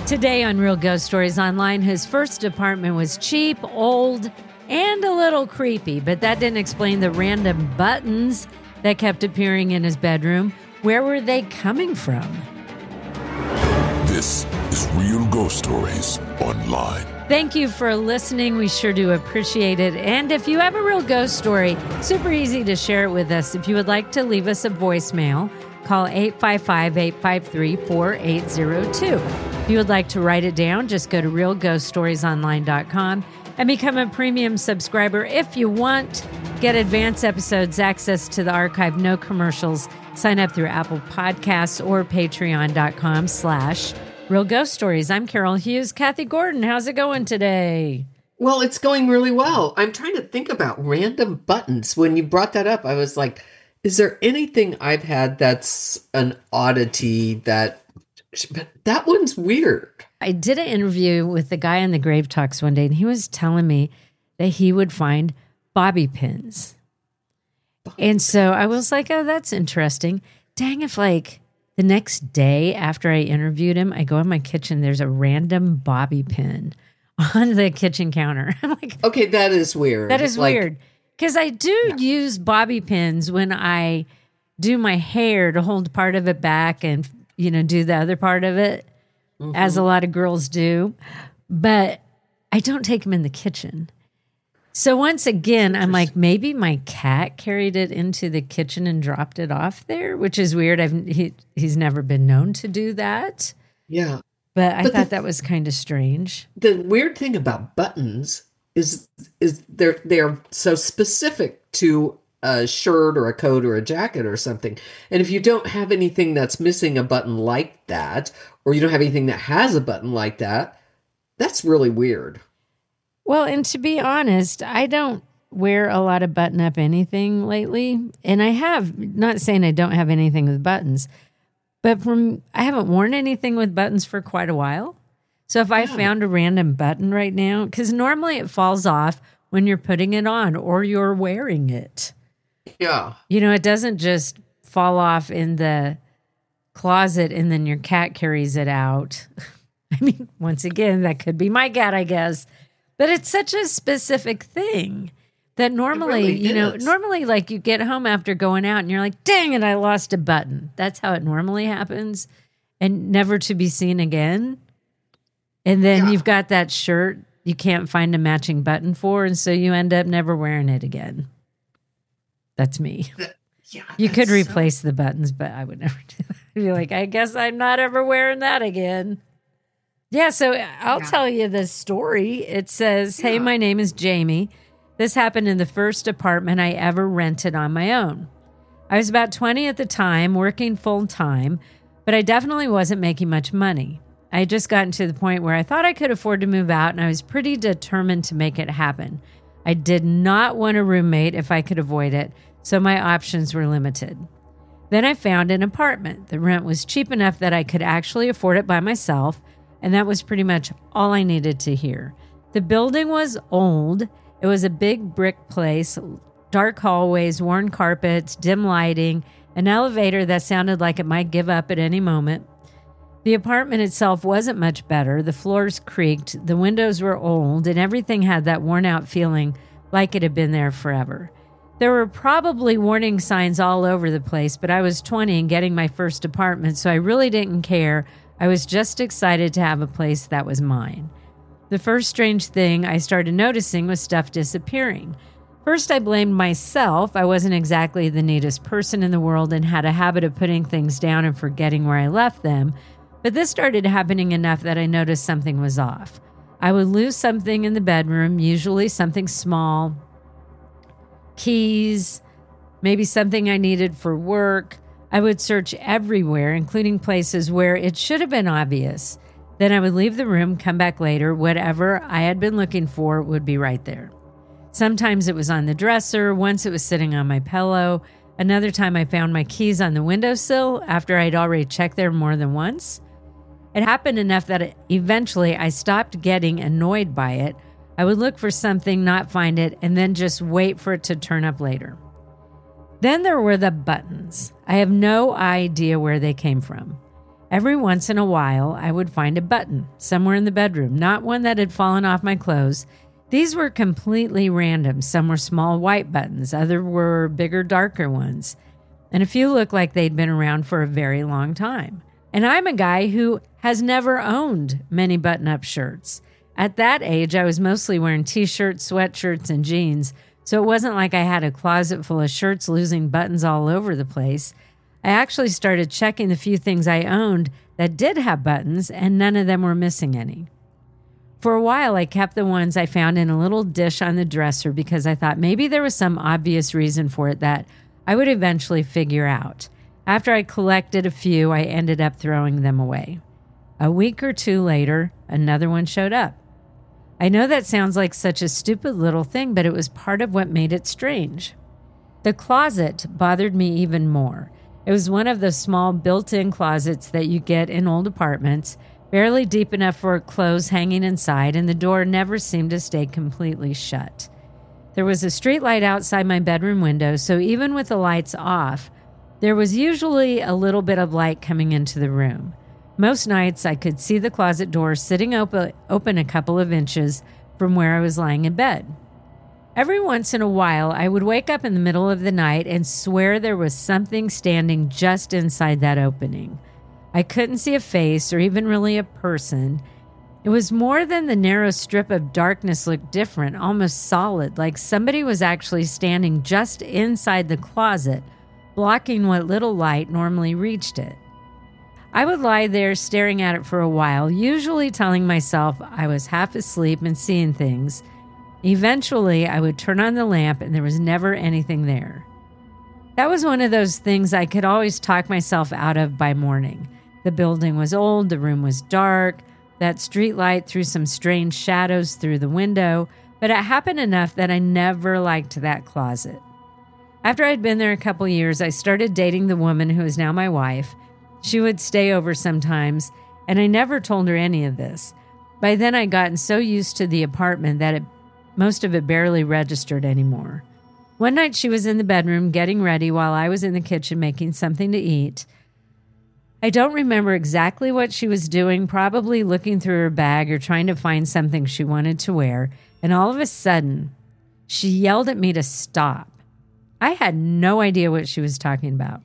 Today on Real Ghost Stories Online, his first apartment was cheap, old, and a little creepy, but that didn't explain the random buttons that kept appearing in his bedroom. Where were they coming from? This is Real Ghost Stories Online. Thank you for listening. We sure do appreciate it. And if you have a real ghost story, super easy to share it with us. If you would like to leave us a voicemail, call 855-853-4802. If you would like to write it down, just go to realghoststoriesonline.com and become a premium subscriber if you want. Get advanced episodes, access to the archive, no commercials. Sign up through Apple Podcasts or patreon.com/Real Ghost Stories. I'm Carol Hughes. Kathy Gordon, how's it going today? Well, it's going really well. I'm trying to think about random buttons. When you brought that up, I was like, is there anything I've had that's an oddity that one's weird? I did an interview with the guy on the Grave Talks one day, and he was telling me that he would find bobby pins. And so I was like, oh, that's interesting. Dang, if like the next day after I interviewed him, I go in my kitchen, there's a random bobby pin on the kitchen counter. I'm like, okay, that is weird. That is weird. Because I do use bobby pins when I do my hair to hold part of it back and, do the other part of it, as a lot of girls do. But I don't take them in the kitchen. So once again, I'm like, maybe my cat carried it into the kitchen and dropped it off there, which is weird. He's never been known to do that. Yeah. But I thought that was kind of strange. The weird thing about buttons is they're so specific to a shirt or a coat or a jacket or something. And if you don't have anything that's missing a button like that, or you don't have anything that has a button like that, that's really weird. Well, and to be honest, I don't wear a lot of button-up anything lately. And I have, not saying I don't have anything with buttons, but I haven't worn anything with buttons for quite a while. So if I found a random button right now, because normally it falls off when you're putting it on or you're wearing it. Yeah. It doesn't just fall off in the closet and then your cat carries it out. I mean, once again, that could be my cat, I guess. But it's such a specific thing that normally, normally like you get home after going out and you're like, dang it, I lost a button. That's how it normally happens, and never to be seen again. And then you've got that shirt you can't find a matching button for, and so you end up never wearing it again. That's me. You could replace the buttons, but I would never do that. I'd be like, I guess I'm not ever wearing that again. Yeah, so I'll tell you the story. It says, hey, my name is Jamie. This happened in the first apartment I ever rented on my own. I was about 20 at the time, working full time, but I definitely wasn't making much money. I had just gotten to the point where I thought I could afford to move out, and I was pretty determined to make it happen. I did not want a roommate if I could avoid it, so my options were limited. Then I found an apartment. The rent was cheap enough that I could actually afford it by myself, and that was pretty much all I needed to hear. The building was old. It was a big brick place, dark hallways, worn carpets, dim lighting, an elevator that sounded like it might give up at any moment. The apartment itself wasn't much better. The floors creaked, the windows were old, and everything had that worn-out feeling like it had been there forever. There were probably warning signs all over the place, but I was 20 and getting my first apartment, so I really didn't care. I was just excited to have a place that was mine. The first strange thing I started noticing was stuff disappearing. First, I blamed myself. I wasn't exactly the neatest person in the world and had a habit of putting things down and forgetting where I left them. But this started happening enough that I noticed something was off. I would lose something in the bedroom, usually something small, keys, maybe something I needed for work. I would search everywhere, including places where it should have been obvious. Then I would leave the room, come back later. Whatever I had been looking for would be right there. Sometimes it was on the dresser. Once it was sitting on my pillow. Another time I found my keys on the windowsill after I'd already checked there more than once. It happened enough that eventually I stopped getting annoyed by it. I would look for something, not find it, and then just wait for it to turn up later. Then there were the buttons. I have no idea where they came from. Every once in a while, I would find a button somewhere in the bedroom, not one that had fallen off my clothes. These were completely random. Some were small white buttons, others were bigger, darker ones, and a few looked like they'd been around for a very long time. And I'm a guy who has never owned many button-up shirts. At that age, I was mostly wearing t-shirts, sweatshirts, and jeans, so it wasn't like I had a closet full of shirts losing buttons all over the place. I actually started checking the few things I owned that did have buttons, and none of them were missing any. For a while, I kept the ones I found in a little dish on the dresser because I thought maybe there was some obvious reason for it that I would eventually figure out. After I collected a few, I ended up throwing them away. A week or two later, another one showed up. I know that sounds like such a stupid little thing, but it was part of what made it strange. The closet bothered me even more. It was one of those small built-in closets that you get in old apartments, barely deep enough for clothes hanging inside, and the door never seemed to stay completely shut. There was a street light outside my bedroom window, so even with the lights off, there was usually a little bit of light coming into the room. Most nights, I could see the closet door sitting open a couple of inches from where I was lying in bed. Every once in a while, I would wake up in the middle of the night and swear there was something standing just inside that opening. I couldn't see a face or even really a person. It was more than the narrow strip of darkness looked different, almost solid, like somebody was actually standing just inside the closet, blocking what little light normally reached it. I would lie there staring at it for a while, usually telling myself I was half asleep and seeing things. Eventually, I would turn on the lamp and there was never anything there. That was one of those things I could always talk myself out of by morning. The building was old, the room was dark, that street light threw some strange shadows through the window, but it happened enough that I never liked that closet. After I'd been there a couple years, I started dating the woman who is now my wife. She would stay over sometimes, and I never told her any of this. By then, I'd gotten so used to the apartment that most of it barely registered anymore. One night, she was in the bedroom getting ready while I was in the kitchen making something to eat. I don't remember exactly what she was doing, probably looking through her bag or trying to find something she wanted to wear, and all of a sudden, she yelled at me to stop. I had no idea what she was talking about.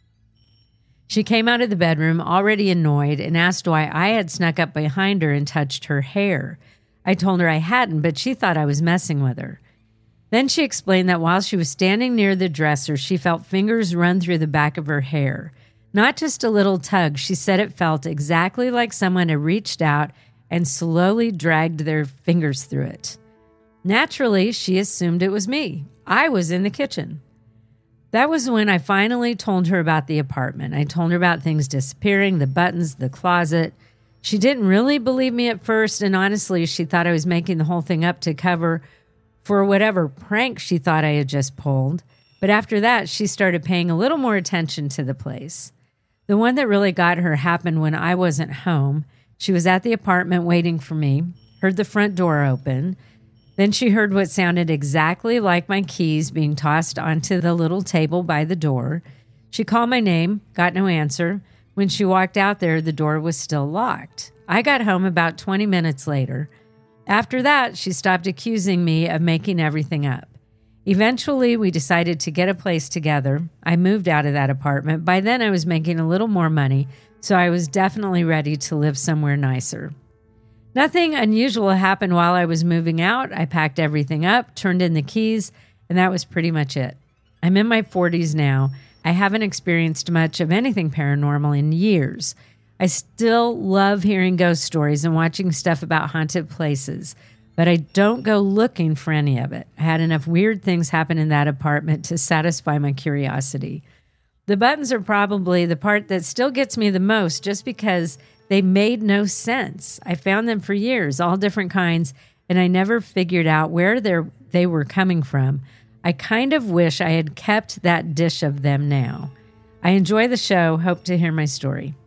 She came out of the bedroom already annoyed and asked why I had snuck up behind her and touched her hair. I told her I hadn't, but she thought I was messing with her. Then she explained that while she was standing near the dresser, she felt fingers run through the back of her hair. Not just a little tug, she said it felt exactly like someone had reached out and slowly dragged their fingers through it. Naturally, she assumed it was me. I was in the kitchen. That was when I finally told her about the apartment. I told her about things disappearing, the buttons, the closet. She didn't really believe me at first, and honestly, she thought I was making the whole thing up to cover for whatever prank she thought I had just pulled. But after that, she started paying a little more attention to the place. The one that really got her happened when I wasn't home. She was at the apartment waiting for me, heard the front door open. Then she heard what sounded exactly like my keys being tossed onto the little table by the door. She called my name, got no answer. When she walked out there, the door was still locked. I got home about 20 minutes later. After that, she stopped accusing me of making everything up. Eventually, we decided to get a place together. I moved out of that apartment. By then, I was making a little more money, so I was definitely ready to live somewhere nicer. Nothing unusual happened while I was moving out. I packed everything up, turned in the keys, and that was pretty much it. I'm in my 40s now. I haven't experienced much of anything paranormal in years. I still love hearing ghost stories and watching stuff about haunted places, but I don't go looking for any of it. I had enough weird things happen in that apartment to satisfy my curiosity. The buttons are probably the part that still gets me the most just because they made no sense. I found them for years, all different kinds, and I never figured out where they were coming from. I kind of wish I had kept that dish of them now. I enjoy the show. Hope to hear my story.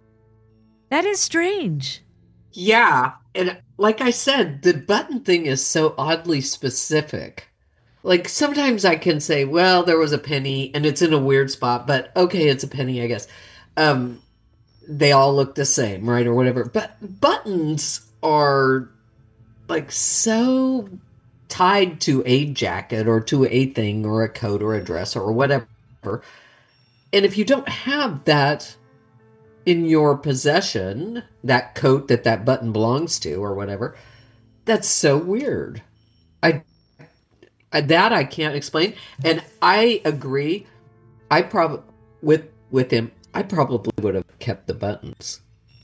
That is strange. Yeah. And like I said, the button thing is so oddly specific. Like sometimes I can say, well, there was a penny and it's in a weird spot, but okay, it's a penny, I guess. they all look the same, right? Or whatever. But buttons are like so tied to a jacket or to a thing or a coat or a dress or whatever. And if you don't have that in your possession, that coat that that button belongs to or whatever, that's so weird. I that I can't explain. And I agree. I probably with him, I probably would have kept the buttons.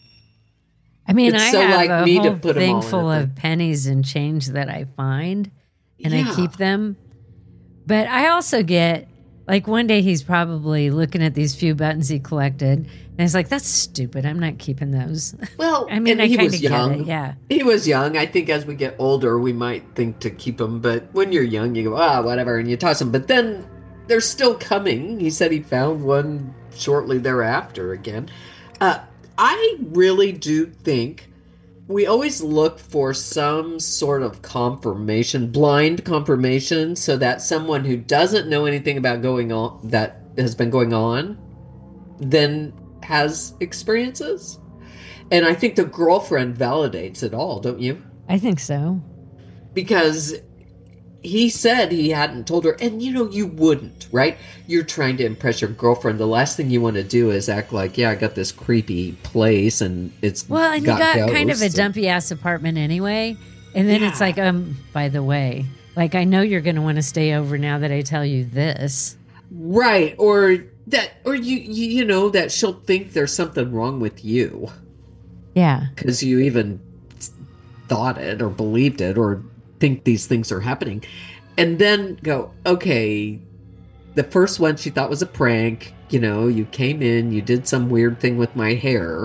I mean, It's I so have like a me to whole put them thing all in full a of thing. pennies and change that I find, and I Yeah. keep them. But I also get, like, one day he's probably looking at these few buttons he collected, and he's like, "That's stupid. I'm not keeping those." Well, I mean, and I he kind was of get young. it. Yeah. He was young. I think as we get older, we might think to keep them, but when you're young, you go, whatever, and you toss them. But then they're still coming. He said he found one shortly thereafter again. Uh, I really do think we always look for some sort of confirmation, blind confirmation, so that someone who doesn't know anything about going on that has been going on then has experiences. And I think the girlfriend validates it all, don't you? I think so. Because he said he hadn't told her, and you wouldn't, right? You're trying to impress your girlfriend. The last thing you want to do is act like, yeah, I got this creepy place and it's Well, and you got got kind of a ghosts. dumpy ass apartment anyway. And then it's Yeah. like, by the way, like, I know you're going to want to stay over now that I tell you this. Right, or that, or you know that she'll think there's something wrong with you Yeah. because you even thought it or believed it or think these things are happening, and then go, okay, the first one she thought was a prank. You came in, you did some weird thing with my hair,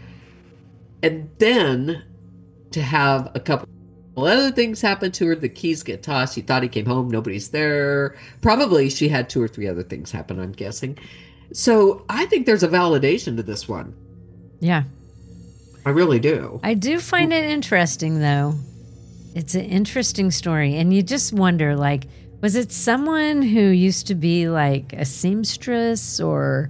and then to have a couple other things happen to her. The keys get tossed. She thought he came home. Nobody's there. Probably she had two or three other things happen, I'm guessing. So I think there's a validation to this one. Yeah. I really do. I do find it interesting, though. It's an interesting story. And you just wonder, like, was it someone who used to be like a seamstress or,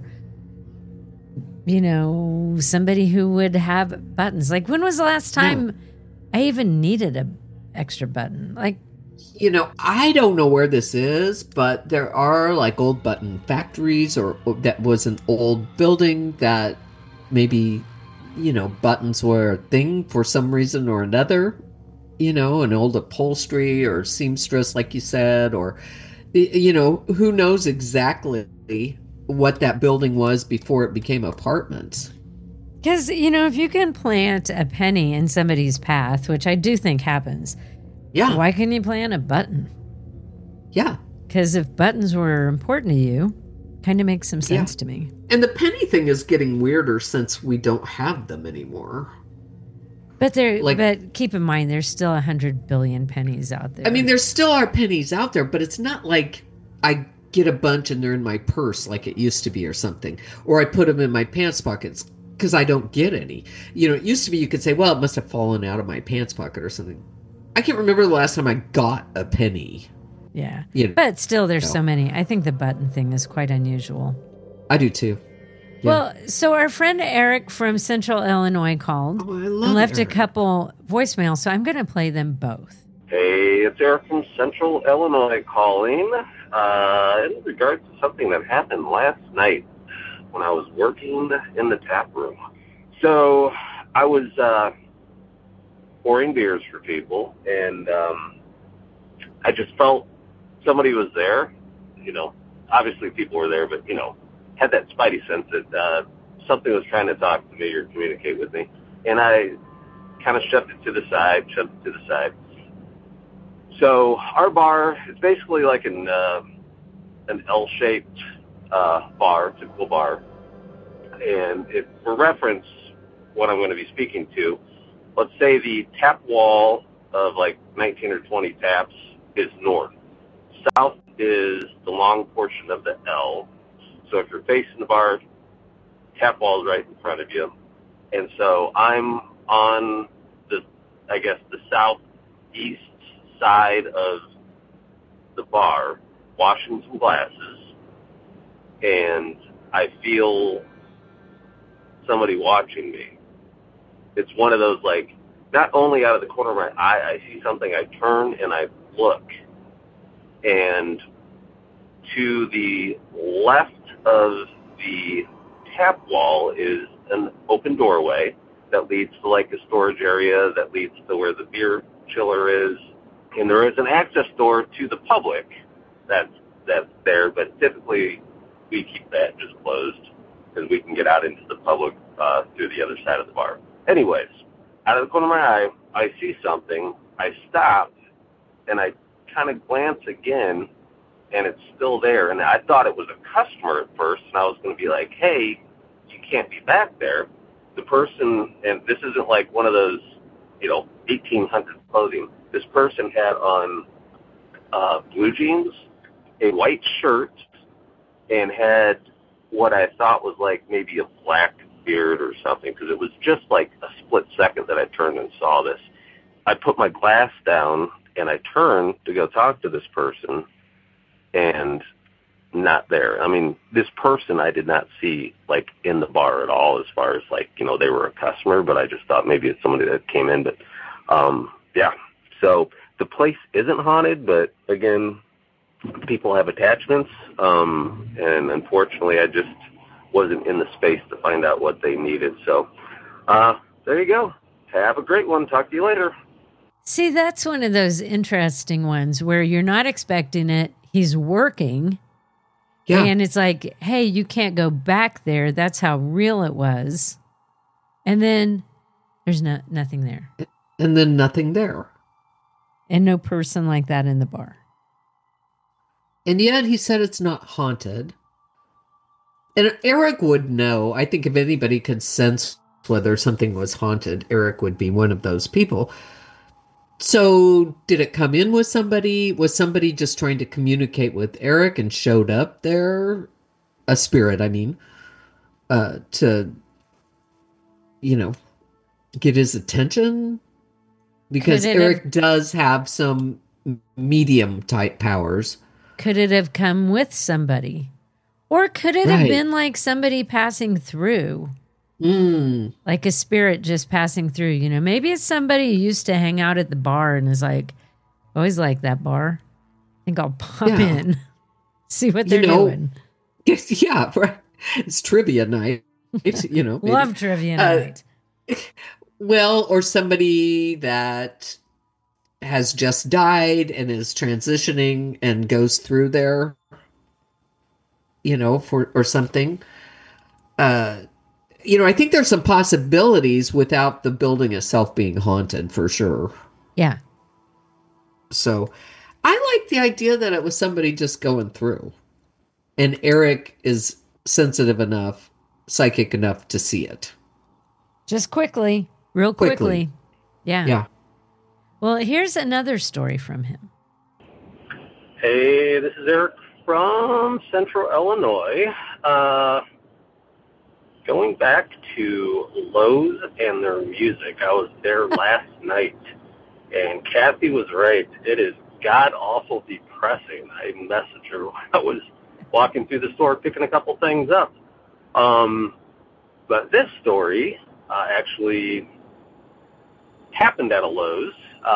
somebody who would have buttons? Like, when was the last time I even needed a extra button? Like, I don't know where this is, but there are like old button factories, or that was an old building that maybe, buttons were a thing for some reason or another. An old upholstery or seamstress, like you said, or, who knows exactly what that building was before it became apartments. because, if you can plant a penny in somebody's path, which I do think happens, Yeah. why can't you plant a button? Yeah. Because if buttons were important to you, kind of makes some sense to me. And the penny thing is getting weirder since we don't have them anymore. But Like- but keep in mind, there's still 100 billion pennies out there. I mean, there still are pennies out there, but it's not like I get a bunch and they're in my purse like it used to be or something. Or I put them in my pants pockets because I don't get any. It used to be you could say, well, it must have fallen out of my pants pocket or something. I can't remember the last time I got a penny. yeah. You But still, there's know. so many. I think the button thing is quite unusual. I do too. Yeah. Well, so our friend Eric from Central Illinois called Oh, I and love left Eric. a couple voicemails, so I'm going to play them both. Hey, it's Eric from Central Illinois calling in regards to something that happened last night when I was working in the tap room. So I was pouring beers for people, and I just felt somebody was there. Obviously people were there, but, had that spidey sense that something was trying to talk to me or communicate with me. And I kind of shoved it to the side. So our bar is basically like an L-shaped typical bar. And for reference, what I'm going to be speaking to, let's say the tap wall of like 19 or 20 taps is north. South is the long portion of the L. So if you're facing the bar, tap wall is right in front of you. And so I'm on the southeast side of the bar, washing some glasses, and I feel somebody watching me. It's one of those, like, not only out of the corner of my eye, I see something, I turn and I look. And to the left of the tap wall is an open doorway that leads to, like, a storage area that leads to where the beer chiller is. And there is an access door to the public that's there, but typically we keep that just closed because we can get out into the public through the other side of the bar. Anyways, out of the corner of my eye, I see something. I stop, and I kind of glance again, and it's still there. And I thought it was a customer at first, and I was going to be like, hey, you can't be back there. The person, and this isn't like one of those, 1800 clothing. This person had on blue jeans, a white shirt, and had what I thought was like maybe a black beard or something, because it was just like a split second that I turned and saw this. I put my glass down, and I turned to go talk to this person, and not there. I mean, this person I did not see, like, in the bar at all as far as, like, they were a customer, but I just thought maybe it's somebody that came in. But, yeah. So the place isn't haunted, but, again, people have attachments, and unfortunately I just wasn't in the space to find out what they needed. So there you go. Have a great one. Talk to you later. See, that's one of those interesting ones where you're not expecting it. He's working. Yeah. And it's like, hey, you can't go back there. That's how real it was. And then there's nothing there. And then nothing there. And no person like that in the bar. And yet he said it's not haunted. And Eric would know. I think if anybody could sense whether something was haunted, Eric would be one of those people. So did it come in with somebody? Was somebody just trying to communicate with Eric and showed up there? A spirit, I mean, to, get his attention? Because Eric does have some medium type powers. Could it have come with somebody? Or could it have been like somebody passing through? Like a spirit just passing through, Maybe it's somebody who used to hang out at the bar and is like, always like that bar. I think I'll pop in, see what they're doing. Yeah, right. It's trivia night. Love trivia night. Well, or somebody that has just died and is transitioning and goes through there, or something. I think there's some possibilities without the building itself being haunted, for sure. Yeah. So I like the idea that it was somebody just going through. And Eric is sensitive enough, psychic enough to see it. Just real quickly. Yeah. Yeah. Well, here's another story from him. Hey, this is Eric from Central Illinois. Going back to Lowe's and their music, I was there last night, and Kathy was right. It is god-awful depressing. I messaged her when I was walking through the store picking a couple things up. But this story actually happened at a Lowe's.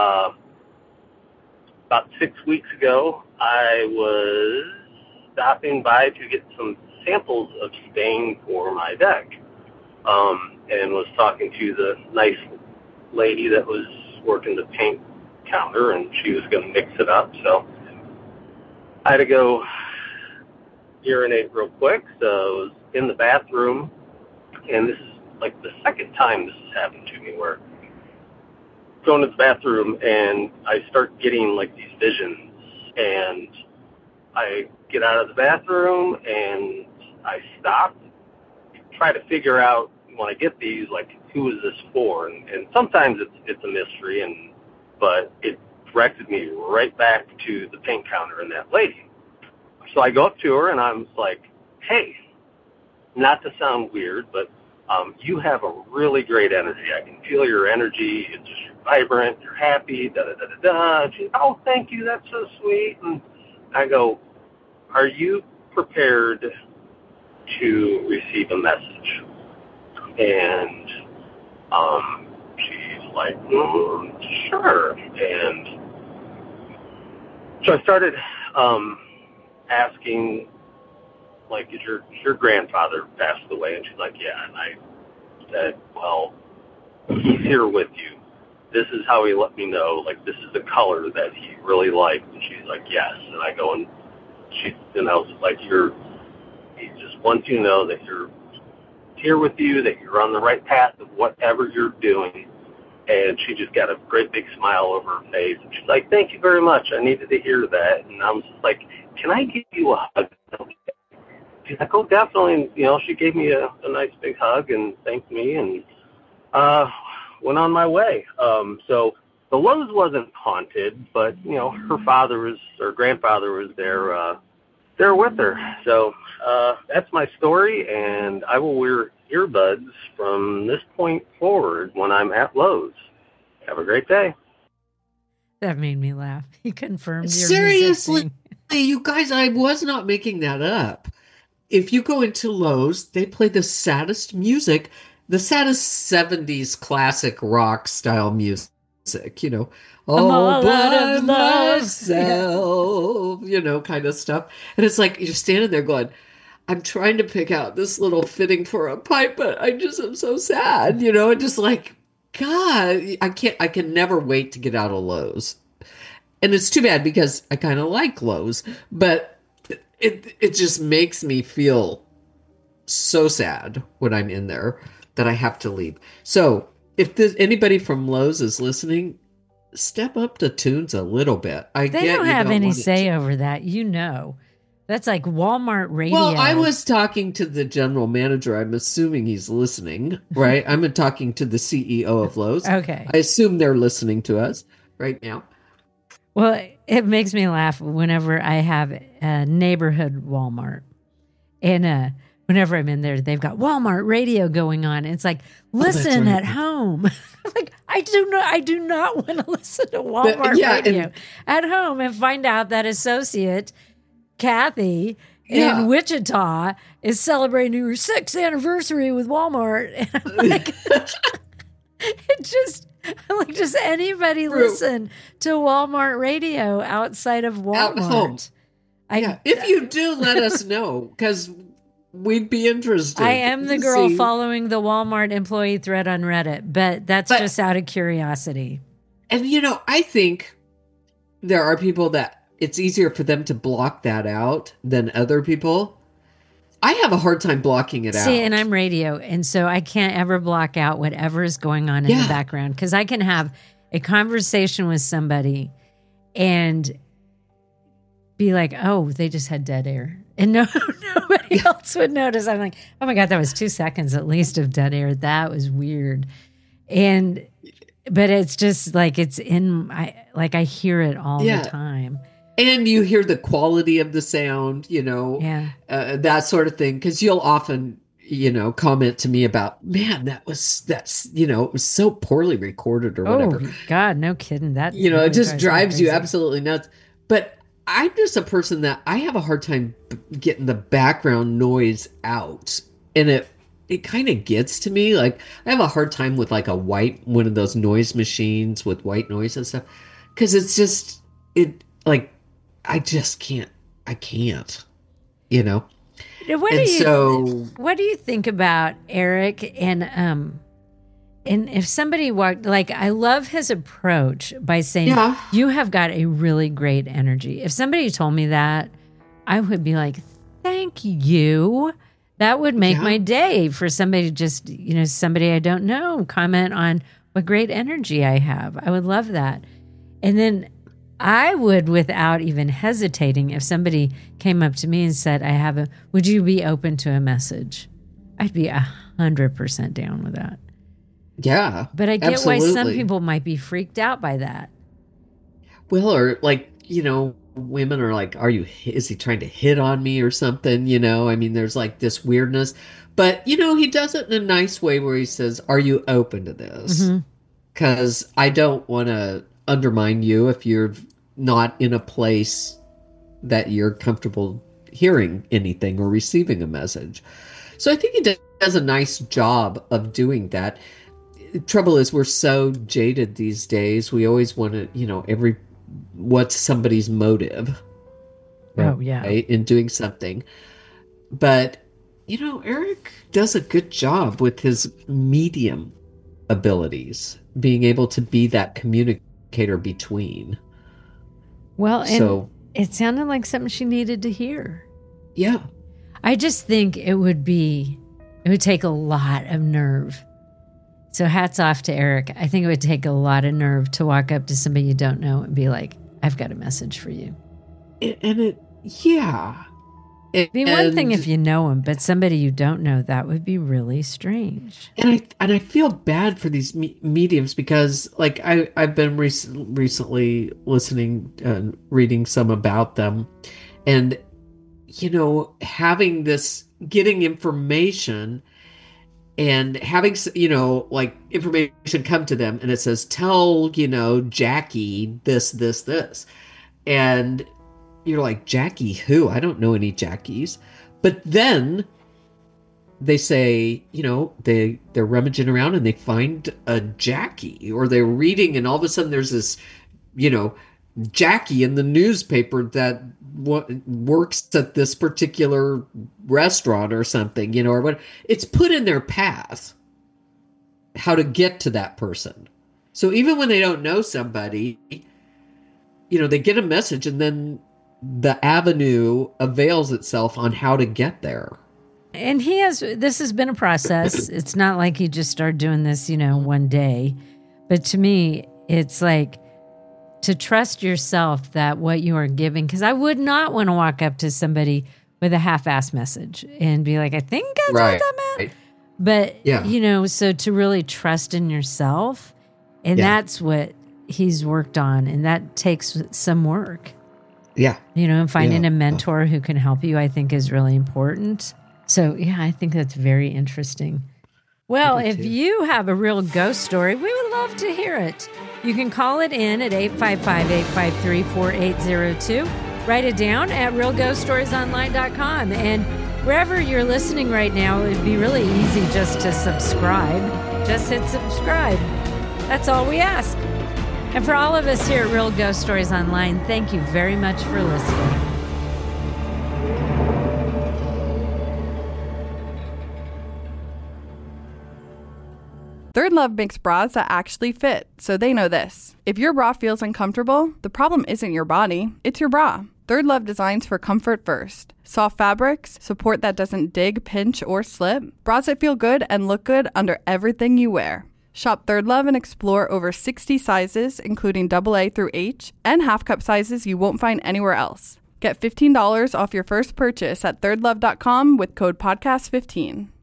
About 6 weeks ago, I was stopping by to get some samples of stain for my deck, and was talking to the nice lady that was working the paint counter, and she was going to mix it up. So I had to go urinate real quick. So I was in the bathroom, and this is like the second time this has happened to me, where going to the bathroom and I start getting like these visions, and I get out of the bathroom and I stop, try to figure out when I get these, like, who is this for? And sometimes it's a mystery, but it directed me right back to the paint counter and that lady. So I go up to her and I'm like, hey, not to sound weird, but you have a really great energy. I can feel your energy. It's just vibrant. You're happy. Da da da da da. And she's, oh, thank you. That's so sweet. And I go, are you prepared to receive a message? And she's like, sure. And so I started asking, like, is your grandfather passed away? And she's like, yeah. And I said, well, he's here with you. This is how he let me know, like, this is the color that he really liked. And she's like, yes. And I go, and I was like, he just wants you to know that you're here with you, that you're on the right path of whatever you're doing. And she just got a great big smile over her face. And she's like, thank you very much. I needed to hear that. And I was just like, can I give you a hug? She's like, oh, definitely. And, you know, she gave me a nice big hug and thanked me and went on my way. So the Lowe's wasn't haunted, but, you know, her grandfather was there with her. So that's my story, and I will wear earbuds from this point forward when I'm at Lowe's. Have a great day. That made me laugh. He confirmed your Seriously, you guys, I was not making that up. If you go into Lowe's, they play the saddest music, the saddest 70s classic rock style music, you know, all by myself, you know, kind of stuff. And it's like you're standing there going, I'm trying to pick out this little fitting for a pipe, but I just am so sad, you know, and just like, God, I can never wait to get out of Lowe's. And it's too bad because I kind of like Lowe's, but it just makes me feel so sad when I'm in there that I have to leave. So if there's anybody from Lowe's is listening, step up to tunes a little bit. They don't have any say over that, you know. That's like Walmart radio. Well, I was talking to the general manager. I'm assuming he's listening, right? I'm talking to the CEO of Lowe's. Okay. I assume they're listening to us right now. Well, it makes me laugh whenever I have a neighborhood Walmart. And whenever I'm in there, they've got Walmart radio going on. It's like, listen at home. Like, I do not want to listen to Walmart radio at home and find out that associate Kathy in Wichita is celebrating her 6th anniversary with Walmart. And I'm like, just anybody listen to Walmart radio outside of Walmart. Out home. If you do, let us know, because we'd be interested. I am the girl following the Walmart employee thread on Reddit, but that's just out of curiosity. And, you know, I think there are people that it's easier for them to block that out than other people. I have a hard time blocking it out. See, and I'm radio, and so I can't ever block out whatever is going on in the background, because I can have a conversation with somebody and be like, oh, they just had dead air. And nobody else would notice. I'm like, oh my God, that was 2 seconds at least of dead air. That was weird. But it's just like, I hear it all the time. And you hear the quality of the sound, you know, that sort of thing. Because you'll often, you know, comment to me about, man, that's, you know, it was so poorly recorded or whatever. Oh, God, no kidding. That, you know, it just drives you absolutely nuts. But I'm just a person that I have a hard time getting the background noise out. And it kind of gets to me. Like, I have a hard time with like one of those noise machines with white noise and stuff. Because it's just, I just can't. I can't, you know. What do you think about Eric and if somebody walked, like, I love his approach by saying, you have got a really great energy. If somebody told me that, I would be like, thank you. That would make my day for somebody, just, you know, somebody I don't know, comment on what great energy I have. I would love that. And then I would, without even hesitating, if somebody came up to me and said, would you be open to a message? I'd be 100% down with that. Yeah. But I get why some people might be freaked out by that. Well, or like, you know, women are like, is he trying to hit on me or something? You know, I mean, there's like this weirdness, but you know, he does it in a nice way where he says, are you open to this? Because I don't want to undermine you if you're not in a place that you're comfortable hearing anything or receiving a message. So I think he does a nice job of doing that. Trouble is, we're so jaded these days. We always want to, what's somebody's motive, Oh, yeah. right, in doing something. But, Eric does a good job with his medium abilities, being able to be that communicator between. Well, and it sounded like something she needed to hear. Yeah. I just think it would take a lot of nerve. So hats off to Eric. I think it would take a lot of nerve to walk up to somebody you don't know and be like, I've got a message for you. Yeah. It'd be one thing if you know him, but somebody you don't know, that would be really strange. And I feel bad for these mediums because, like, I've been recently listening and reading some about them, and having this, getting information and having like information come to them, and it says, tell Jackie this, and you're like, Jackie who? I don't know any Jackies. But then they say, they're rummaging around and they find a Jackie, or they're reading, and all of a sudden there's this, Jackie in the newspaper that works at this particular restaurant or something, or what. It's put in their path how to get to that person. So even when they don't know somebody, they get a message, and then the avenue avails itself on how to get there. And this has been a process. It's not like he just started doing this, one day. But to me, it's like to trust yourself that what you are giving, because I would not want to walk up to somebody with a half-assed message and be like, I think that's what that meant. But, so to really trust in yourself, and that's what he's worked on, and that takes some work. Yeah. And finding a mentor who can help you, I think, is really important. So, I think that's very interesting. Well, if you have a real ghost story, we would love to hear it. You can call it in at 855-853-4802. Write it down at realghoststoriesonline.com. And wherever you're listening right now, it would be really easy just to subscribe. Just hit subscribe. That's all we ask. And for all of us here at Real Ghost Stories Online, thank you very much for listening. Third Love makes bras that actually fit, so they know this. If your bra feels uncomfortable, the problem isn't your body, it's your bra. Third Love designs for comfort first. Soft fabrics, support that doesn't dig, pinch, or slip. Bras that feel good and look good under everything you wear. Shop Third Love and explore over 60 sizes, including AA through H, and half-cup sizes you won't find anywhere else. Get $15 off your first purchase at thirdlove.com with code podcast15.